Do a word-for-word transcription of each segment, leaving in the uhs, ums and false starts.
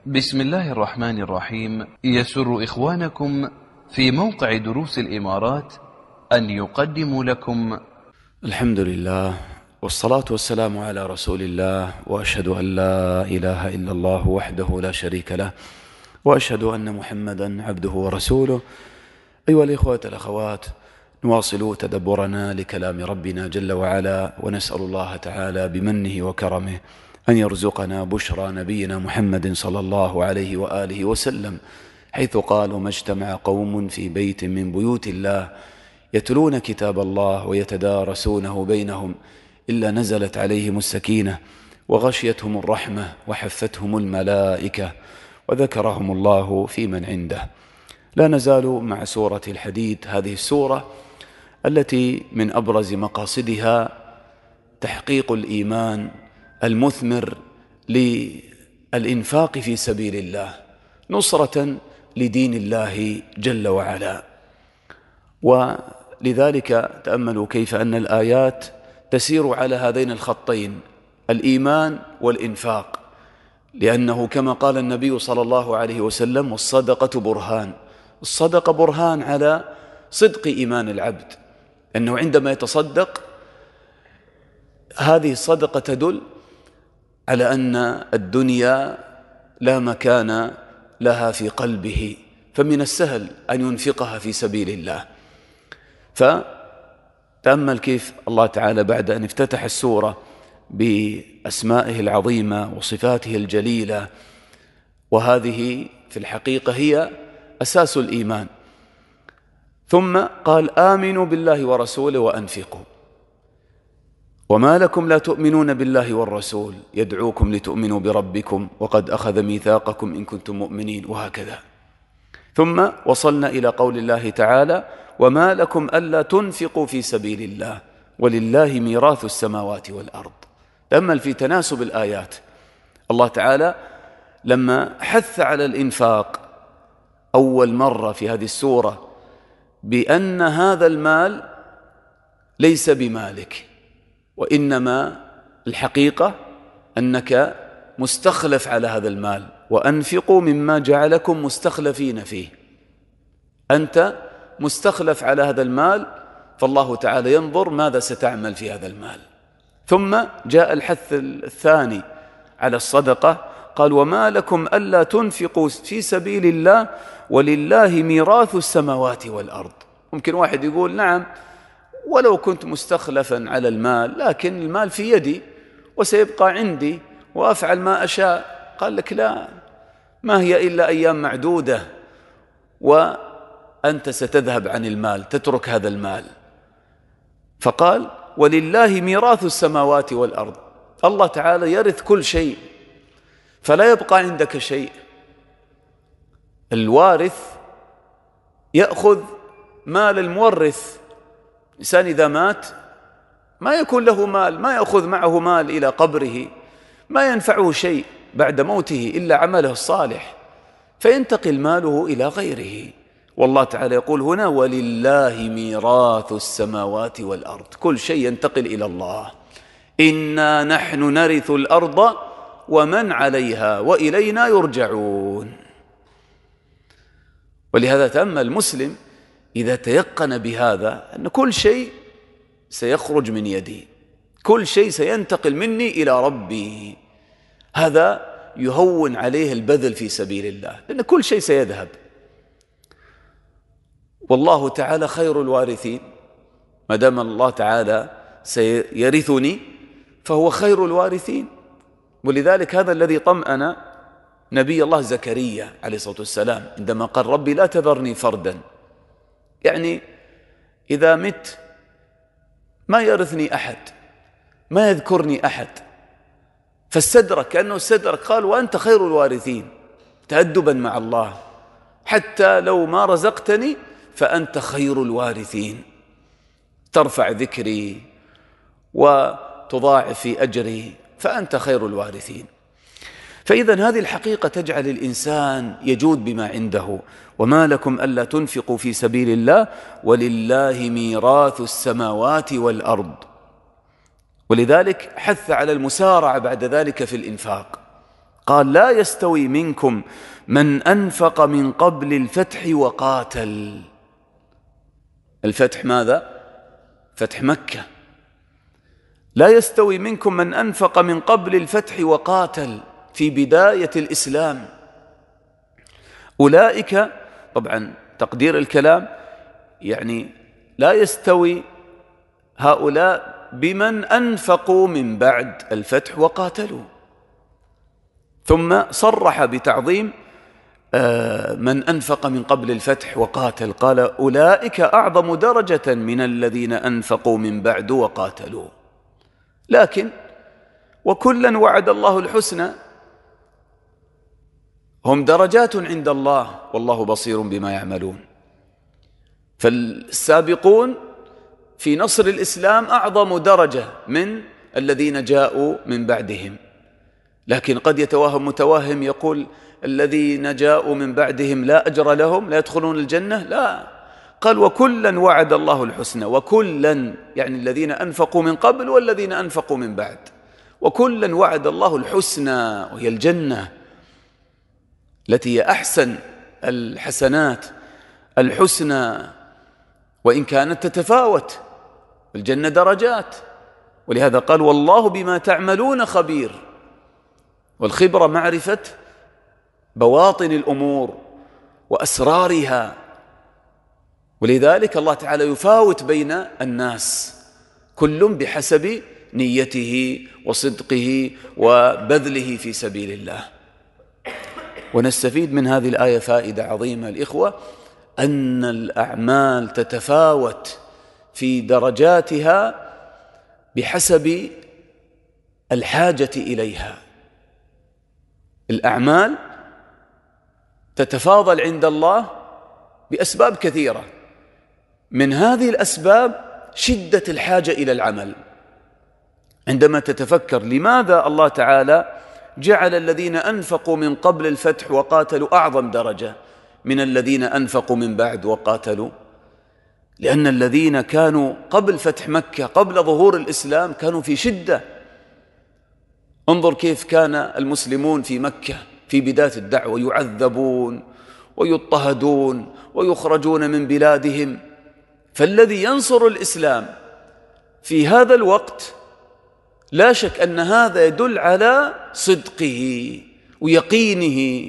بسم الله الرحمن الرحيم. يسر إخوانكم في موقع دروس الإمارات أن يقدموا لكم الحمد لله والصلاة والسلام على رسول الله، وأشهد أن لا إله إلا الله وحده لا شريك له، وأشهد أن محمدا عبده ورسوله. أيها الإخوة الأخوات، نواصل تدبرنا لكلام ربنا جل وعلا، ونسأل الله تعالى بمنه وكرمه أن يرزقنا بشرى نبينا محمد صلى الله عليه وآله وسلم، حيث قال: وما اجتمع قوم في بيت من بيوت الله يتلون كتاب الله ويتدارسونه بينهم إلا نزلت عليهم السكينة وغشيتهم الرحمة وحفتهم الملائكة وذكرهم الله في من عنده. لا نزال مع سورة الحديد، هذه السورة التي من أبرز مقاصدها تحقيق الإيمان المثمر للإنفاق في سبيل الله، نصرة لدين الله جل وعلا. ولذلك تأملوا كيف أن الآيات تسير على هذين الخطين، الإيمان والإنفاق، لأنه كما قال النبي صلى الله عليه وسلم: والصدقة برهان. الصدقة برهان على صدق إيمان العبد، أنه عندما يتصدق هذه الصدقة تدل على أن الدنيا لا مكان لها في قلبه، فمن السهل أن ينفقها في سبيل الله. فتأمل كيف الله تعالى بعد أن افتتح السورة بأسمائه العظيمة وصفاته الجليلة، وهذه في الحقيقة هي أساس الإيمان، ثم قال: آمنوا بالله ورسوله وأنفقوا. وما لكم لا تؤمنون بالله والرسول يدعوكم لتؤمنوا بربكم وقد أخذ ميثاقكم إن كنتم مؤمنين، وهكذا. ثم وصلنا إلى قول الله تعالى: وما لكم ألا تنفقوا في سبيل الله ولله ميراث السماوات والأرض. تأمل في تناسب الآيات، الله تعالى لما حث على الإنفاق أول مرة في هذه السورة بأن هذا المال ليس بمالك، وإنما الحقيقة أنك مستخلف على هذا المال، وأنفقوا مما جعلكم مستخلفين فيه. أنت مستخلف على هذا المال، فالله تعالى ينظر ماذا ستعمل في هذا المال. ثم جاء الحث الثاني على الصدقة، قال: وما لكم ألا تنفقوا في سبيل الله ولله ميراث السماوات والأرض. ممكن واحد يقول: نعم، ولو كنت مستخلفا على المال، لكن المال في يدي وسيبقى عندي وأفعل ما أشاء. قال لك: لا، ما هي إلا أيام معدودة وأنت ستذهب عن المال، تترك هذا المال. فقال: ولله ميراث السماوات والأرض. الله تعالى يرث كل شيء، فلا يبقى عندك شيء. الوارث يأخذ مال المورث. الإنسان إذا مات ما يكون له مال، ما يأخذ معه مال إلى قبره، ما ينفعه شيء بعد موته إلا عمله الصالح، فينتقل ماله إلى غيره. والله تعالى يقول هنا: ولله ميراث السماوات والأرض. كل شيء ينتقل إلى الله. إنا نحن نرث الأرض ومن عليها وإلينا يرجعون. ولهذا تأمل المسلم إذا تيقن بهذا أن كل شيء سيخرج من يدي، كل شيء سينتقل مني إلى ربي، هذا يهون عليه البذل في سبيل الله، لأن كل شيء سيذهب. والله تعالى خير الوارثين، ما دام الله تعالى سيرثني فهو خير الوارثين. ولذلك هذا الذي طمأن نبي الله زكريا عليه الصلاة والسلام عندما قال: ربي لا تذرني فردا، يعني إذا مت ما يرثني أحد، ما يذكرني أحد. فاستدرك، كأنه استدرك، قال: وأنت خير الوارثين، تأدبا مع الله، حتى لو ما رزقتني فأنت خير الوارثين، ترفع ذكري وتضاعف في أجري، فأنت خير الوارثين. فإذا هذه الحقيقة تجعل الإنسان يجود بما عنده. وما لكم ألا تنفقوا في سبيل الله ولله ميراث السماوات والأرض. ولذلك حث على المسارعة بعد ذلك في الإنفاق، قال لا يستوي منكم من أنفق من قبل الفتح وقاتل. الفتح ماذا؟ فتح مكة. لا يستوي منكم من أنفق من قبل الفتح وقاتل في بداية الإسلام. أولئك، طبعا تقدير الكلام يعني لا يستوي هؤلاء بمن أنفقوا من بعد الفتح وقاتلوا، ثم صرح بتعظيم من أنفق من قبل الفتح وقاتل، قال أولئك أعظم درجة من الذين أنفقوا من بعد وقاتلوا. لكن وكلا وعد الله الحسنى، هم درجات عند الله والله بصير بما يعملون. فالسابقون في نصر الإسلام أعظم درجة من الذين جاءوا من بعدهم. لكن قد يتوهم متوهم يقول الذين جاءوا من بعدهم لا أجر لهم، لا يدخلون الجنة. لا، قال وكلا وعد الله الحسنى، وكلا يعني الذين أنفقوا من قبل والذين أنفقوا من بعد، وكلا وعد الله الحسنى وهي الجنة التي هي أحسن الحسنات، الحسنى وإن كانت تتفاوت، الجنة درجات، ولهذا قال والله بما تعملون خبير. والخبرة معرفة بواطن الأمور وأسرارها، ولذلك الله تعالى يفاوت بين الناس كل بحسب نيته وصدقه وبذله في سبيل الله. ونستفيد من هذه الآية فائدة عظيمة الإخوة، أن الأعمال تتفاوت في درجاتها بحسب الحاجة إليها. الأعمال تتفاضل عند الله بأسباب كثيرة، من هذه الأسباب شدة الحاجة إلى العمل. عندما تتفكر لماذا الله تعالى جعل الذين أنفقوا من قبل الفتح وقاتلوا أعظم درجة من الذين أنفقوا من بعد وقاتلوا، لأن الذين كانوا قبل فتح مكة قبل ظهور الإسلام كانوا في شدة. انظر كيف كان المسلمون في مكة في بداية الدعوة يعذبون ويضطهدون ويخرجون من بلادهم. فالذي ينصر الإسلام في هذا الوقت لا شك أن هذا يدل على صدقه ويقينه،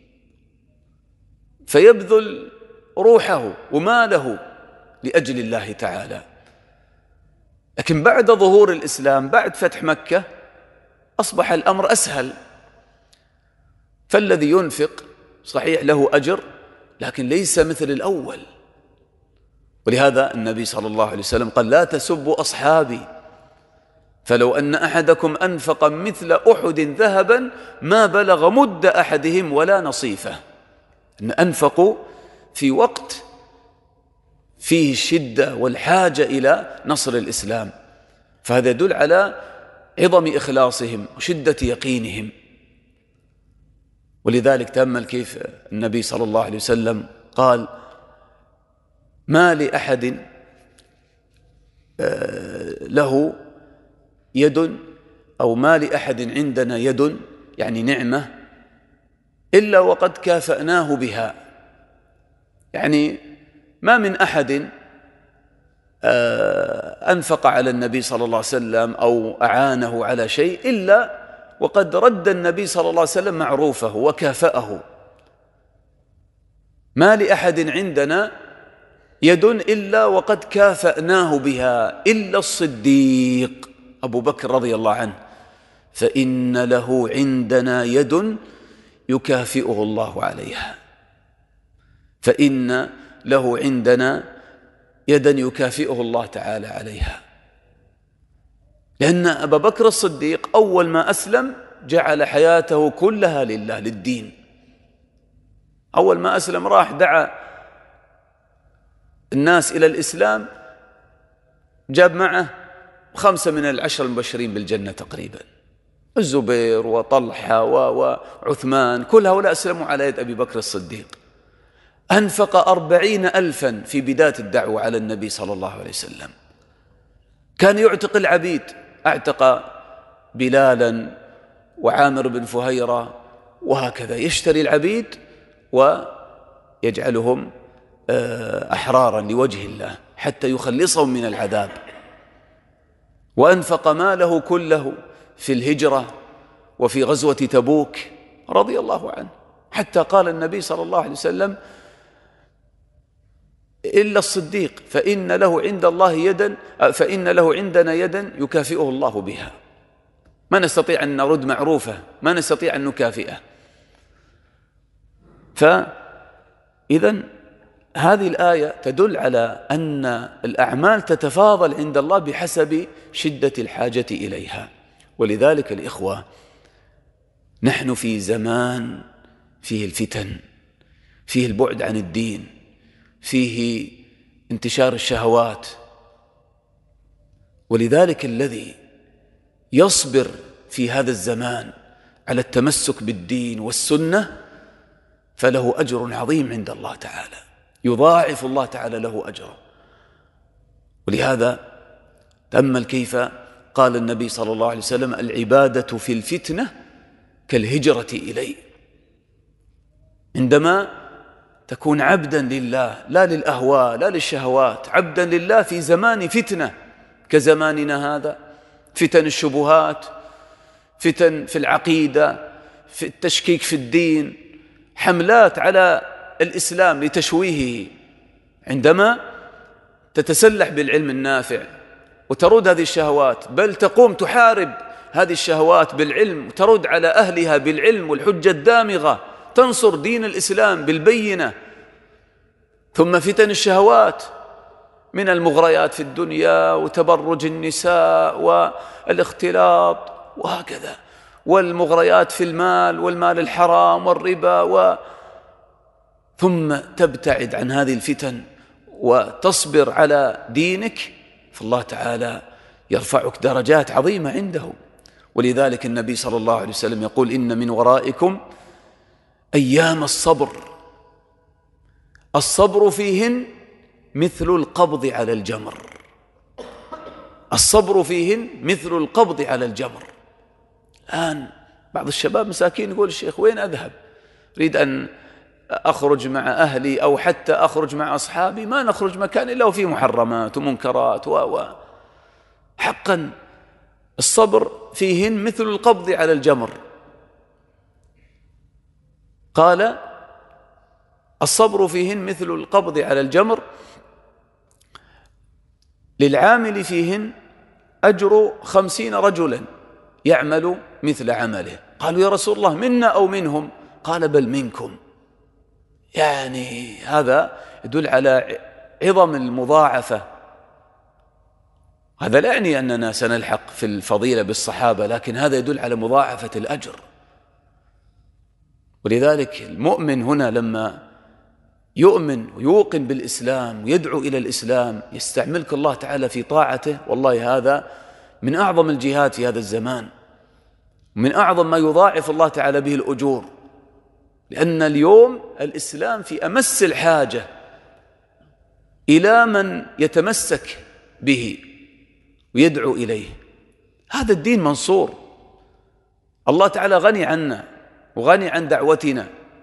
فيبذل روحه وماله لأجل الله تعالى. لكن بعد ظهور الإسلام بعد فتح مكة أصبح الأمر أسهل، فالذي ينفق صحيح له أجر لكن ليس مثل الأول. ولهذا النبي صلى الله عليه وسلم قال لا تسبوا أصحابي، فلو أن أحدكم أنفق مثل أحد ذهبا ما بلغ مد أحدهم ولا نصيفه. أن أنفقوا في وقت فيه الشدة والحاجة إلى نصر الإسلام، فهذا يدل على عظم إخلاصهم وشدة يقينهم. ولذلك تأمل كيف النبي صلى الله عليه وسلم قال ما لأحد له يد أو ما لأحد عندنا يد يعني نعمة إلا وقد كافأناه بها. يعني ما من أحد أنفق على النبي صلى الله عليه وسلم أو أعانه على شيء إلا وقد رد النبي صلى الله عليه وسلم معروفه وكافأه. ما لأحد عندنا يد إلا وقد كافأناه بها إلا الصديق أبو بكر رضي الله عنه، فإن له عندنا يد يكافئه الله عليها. فإن له عندنا يدا يكافئه الله تعالى عليها، لأن أبا بكر الصديق أول ما أسلم جعل حياته كلها لله للدين. أول ما أسلم راح دعا الناس إلى الإسلام، جاب معه خمسة من العشر المبشرين بالجنة تقريبا، الزبير وطلحة وعثمان، كل هؤلاء أسلموا على يد أبي بكر الصديق. أنفق أربعين ألفا في بداية الدعوة على النبي صلى الله عليه وسلم. كان يعتق العبيد، اعتق بلالا وعامر بن فهيرة، وهكذا يشتري العبيد ويجعلهم أحرارا لوجه الله حتى يخلصهم من العذاب. وأنفق ماله كله في الهجرة وفي غزوة تبوك رضي الله عنه، حتى قال النبي صلى الله عليه وسلم: إلا الصديق فإن له عند الله يدا فإن له عندنا يدا يكافئه الله بها. ما نستطيع أن نرد معروفة، ما نستطيع أن نكافئه. فإذن هذه الآية تدل على أن الأعمال تتفاضل عند الله بحسب شدة الحاجة إليها. ولذلك الإخوة، نحن في زمان فيه الفتن، فيه البعد عن الدين، فيه انتشار الشهوات. ولذلك الذي يصبر في هذا الزمان على التمسك بالدين والسنة فله أجر عظيم عند الله تعالى، يضاعف الله تعالى له أجره. ولهذا تأمل كيف قال النبي صلى الله عليه وسلم: العبادة في الفتنة كالهجرة إلي. عندما تكون عبدا لله لا للأهواء لا للشهوات، عبدا لله في زمان فتنة كزماننا هذا، فتن الشبهات، فتن في العقيدة، في التشكيك في الدين، حملات على الإسلام لتشويهه. عندما تتسلح بالعلم النافع وترد هذه الشهوات، بل تقوم تحارب هذه الشهوات بالعلم وترد على أهلها بالعلم والحجة الدامغة، تنصر دين الإسلام بالبينة. ثم فتن الشهوات من المغريات في الدنيا وتبرج النساء والاختلاط وهكذا، والمغريات في المال والمال الحرام والربا و... ثم تبتعد عن هذه الفتن وتصبر على دينك، فالله تعالى يرفعك درجات عظيمة عنده. ولذلك النبي صلى الله عليه وسلم يقول: إن من ورائكم أيام الصبر، الصبر فيهن مثل القبض على الجمر. الصبر فيهن مثل القبض على الجمر. الآن بعض الشباب مساكين يقول: الشيخ وين أذهب؟ أريد أن أخرج مع أهلي أو حتى أخرج مع أصحابي، ما نخرج مكان إلا وفيه محرمات ومنكرات و و حقا الصبر فيهن مثل القبض على الجمر. قال: الصبر فيهن مثل القبض على الجمر، للعامل فيهن أجر خمسين رجلا يعمل مثل عمله. قالوا: يا رسول الله منا أو منهم؟ قال: بل منكم. يعني هذا يدل على عظم المضاعفة. هذا لا يعني أننا سنلحق في الفضيلة بالصحابة، لكن هذا يدل على مضاعفة الأجر. ولذلك المؤمن هنا لما يؤمن ويوقن بالإسلام ويدعو إلى الإسلام يستعملك الله تعالى في طاعته، والله هذا من أعظم الجهاد في هذا الزمان، من أعظم ما يضاعف الله تعالى به الأجور. لأن اليوم الإسلام في أمس الحاجة إلى من يتمسك به ويدعو إليه. هذا الدين منصور، الله تعالى غني عنا وغني عن دعوتنا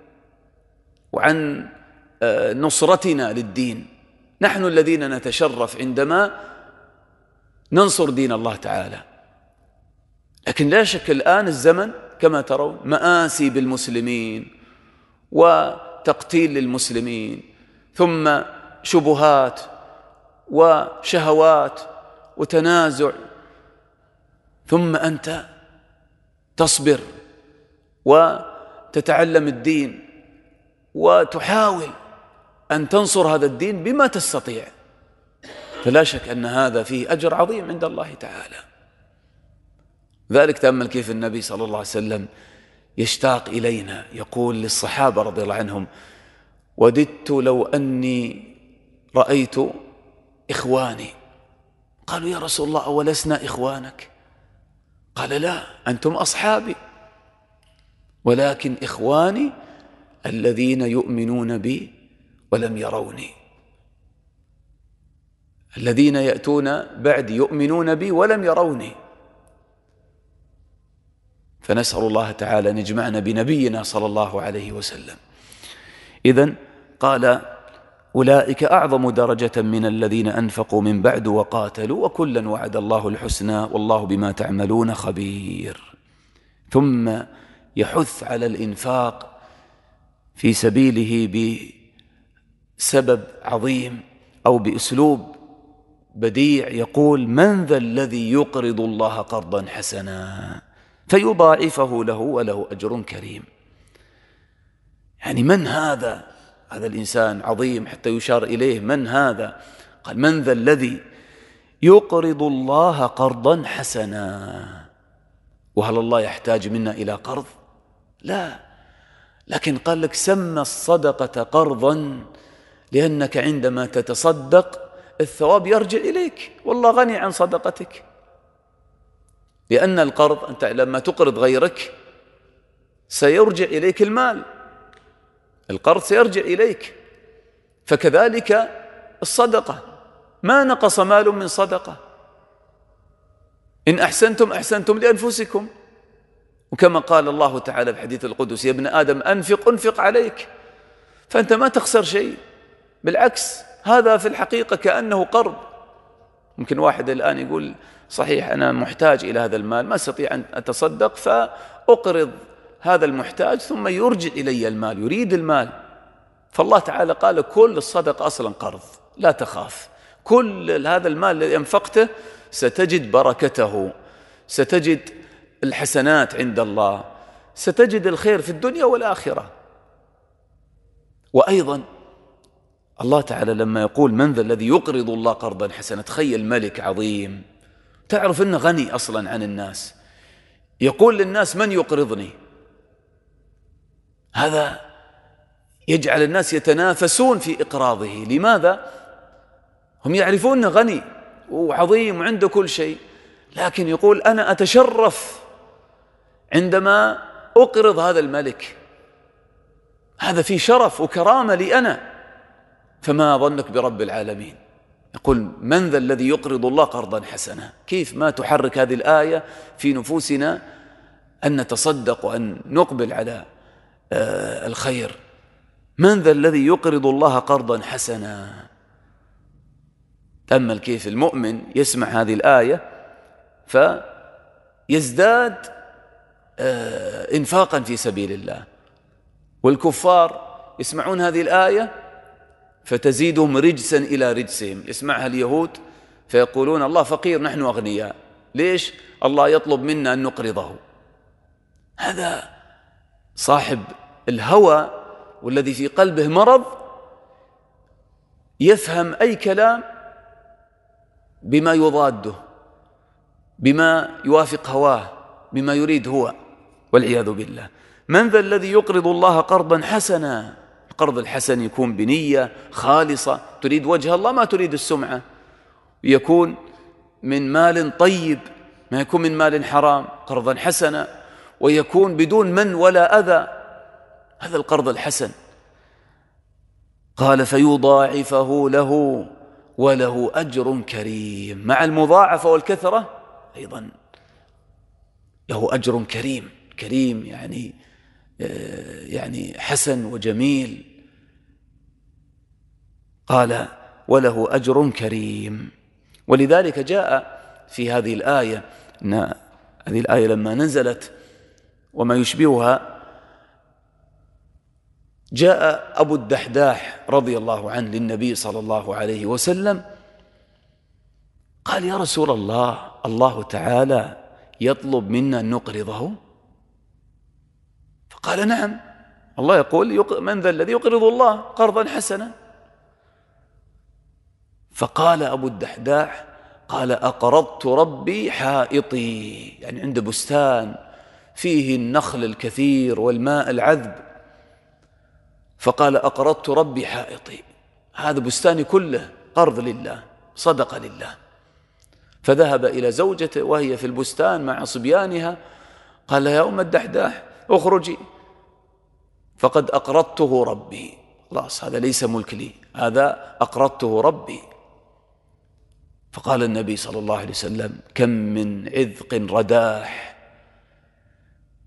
وعن نصرتنا للدين. نحن الذين نتشرف عندما ننصر دين الله تعالى. لكن لا شك الآن الزمن كما ترون مآسي بالمسلمين وتقتيل للمسلمين، ثم شبهات وشهوات وتنازع، ثم أنت تصبر وتتعلم الدين وتحاول أن تنصر هذا الدين بما تستطيع. فلا شك أن هذا فيه أجر عظيم عند الله تعالى. ذلك تأمل كيف النبي صلى الله عليه وسلم يشتاق إلينا، يقول للصحابة رضي الله عنهم: وددت لو أني رأيت إخواني. قالوا: يا رسول الله أولسنا إخوانك؟ قال: لا، أنتم أصحابي، ولكن إخواني الذين يؤمنون بي ولم يروني، الذين يأتون بعد يؤمنون بي ولم يروني. فنسأل الله تعالى أن يجمعنا بنبينا صلى الله عليه وسلم. إذن قال أولئك أعظم درجة من الذين أنفقوا من بعد وقاتلوا وكلا وعد الله الحسنى والله بما تعملون خبير. ثم يحث على الإنفاق في سبيله بسبب عظيم أو بأسلوب بديع، يقول: من ذا الذي يقرض الله قرضا حسنا فيضاعفه له وله أجر كريم. يعني من هذا؟ هذا الإنسان عظيم حتى يشار إليه. من هذا؟ قال: من ذا الذي يقرض الله قرضا حسنا. وهل الله يحتاج منا إلى قرض؟ لا، لكن قال لك: سمى الصدقة قرضا لأنك عندما تتصدق الثواب يرجع إليك، والله غني عن صدقتك. لأن القرض أنت لما تقرض غيرك سيرجع إليك المال، القرض سيرجع إليك. فكذلك الصدقة، ما نقص مال من صدقة. إن أحسنتم أحسنتم لأنفسكم، وكما قال الله تعالى في الحديث القدسي: يا ابن آدم أنفق أنفق عليك. فأنت ما تخسر شيء، بالعكس هذا في الحقيقة كأنه قرض. ممكن واحد الآن يقول: صحيح أنا محتاج إلى هذا المال، ما أستطيع أن أتصدق، فأقرض هذا المحتاج ثم يرجع إلي المال، يريد المال. فالله تعالى قال: كل الصدقة أصلا قرض، لا تخاف. كل هذا المال الذي أنفقته ستجد بركته، ستجد الحسنات عند الله، ستجد الخير في الدنيا والآخرة. وأيضا الله تعالى لما يقول: من ذا الذي يقرض الله قرضا حسنا، تخيل ملك عظيم تعرف أنه غني أصلا عن الناس، يقول للناس: من يقرضني؟ هذا يجعل الناس يتنافسون في إقراضه. لماذا؟ هم يعرفون أنه غني وعظيم وعنده كل شيء، لكن يقول: أنا أتشرف عندما أقرض هذا الملك، هذا في شرف وكرامة لي أنا. فما ظنك برب العالمين؟ يقول: من ذا الذي يقرض الله قرضا حسنا. كيف ما تحرك هذه الآية في نفوسنا أن نتصدق وأن نقبل على آه الخير. من ذا الذي يقرض الله قرضا حسنا. تأمل كيف المؤمن يسمع هذه الآية فيزداد آه إنفاقا في سبيل الله، والكفار يسمعون هذه الآية فتزيدهم رجسا إلى رجسهم. يسمعها اليهود فيقولون: الله فقير نحن أغنياء، ليش الله يطلب منا أن نقرضه؟ هذا صاحب الهوى والذي في قلبه مرض يفهم أي كلام بما يضاده، بما يوافق هواه، بما يريد هو، والعياذ بالله. من ذا الذي يقرض الله قرضا حسنا. القرض الحسن يكون بنية خالصة، تريد وجه الله ما تريد السمعة، يكون من مال طيب ما يكون من مال حرام، قرضا حسنا، ويكون بدون من ولا أذى. هذا القرض الحسن. قال: فيضاعفه له وله أجر كريم. مع المضاعفة والكثرة أيضا له أجر كريم. كريم يعني يعني حسن وجميل. قال: وله أجر كريم. ولذلك جاء في هذه الآية أن هذه الآية لما نزلت وما يشبهها، جاء أبو الدحداح رضي الله عنه للنبي صلى الله عليه وسلم قال: يا رسول الله، الله تعالى يطلب منا أن نقرضه؟ فقال: نعم، الله يقول: من ذا الذي يقرض الله قرضا حسنا. فقال أبو الدحداح: قال: أقرضت ربي حائطي، يعني عنده بستان فيه النخل الكثير والماء العذب، فقال: أقرضت ربي حائطي، هذا بستاني كله قرض لله، صدقة لله. فذهب إلى زوجته وهي في البستان مع صبيانها، قال: يا أم الدحداح اخرجي، فقد أقرضته ربي، خلاص هذا ليس ملك لي، هذا أقرضته ربي. فقال النبي صلى الله عليه وسلم: كم من عذق رداح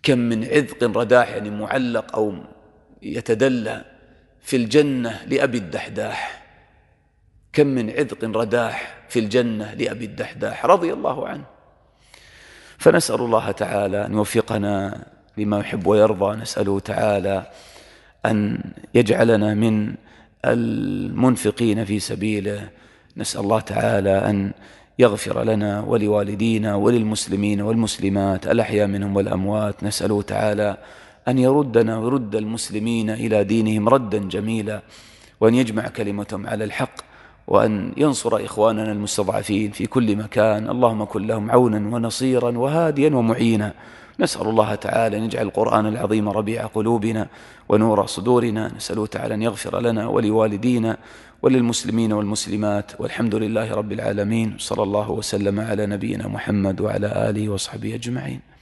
كم من عذق رداح يعني معلق أو يتدلى في الجنة لأبي الدحداح، كم من عذق رداح في الجنة لأبي الدحداح رضي الله عنه. فنسأل الله تعالى أن يوفقنا لما يحب ويرضى، نسأله تعالى أن يجعلنا من المنفقين في سبيله، نسأل الله تعالى أن يغفر لنا ولوالدينا وللمسلمين والمسلمات الأحياء منهم والأموات، نسأله تعالى أن يردنا ويرد المسلمين إلى دينهم ردا جميلا، وأن يجمع كلمتهم على الحق، وأن ينصر إخواننا المستضعفين في كل مكان. اللهم كن لهم عونا ونصيرا وهاديا ومعينا. نسأل الله تعالى أن يجعل القرآن العظيم ربيع قلوبنا ونور صدورنا، نسأله تعالى أن يغفر لنا ولوالدينا وللمسلمين والمسلمات، والحمد لله رب العالمين. صلى الله وسلم على نبينا محمد وعلى آله وصحبه أجمعين.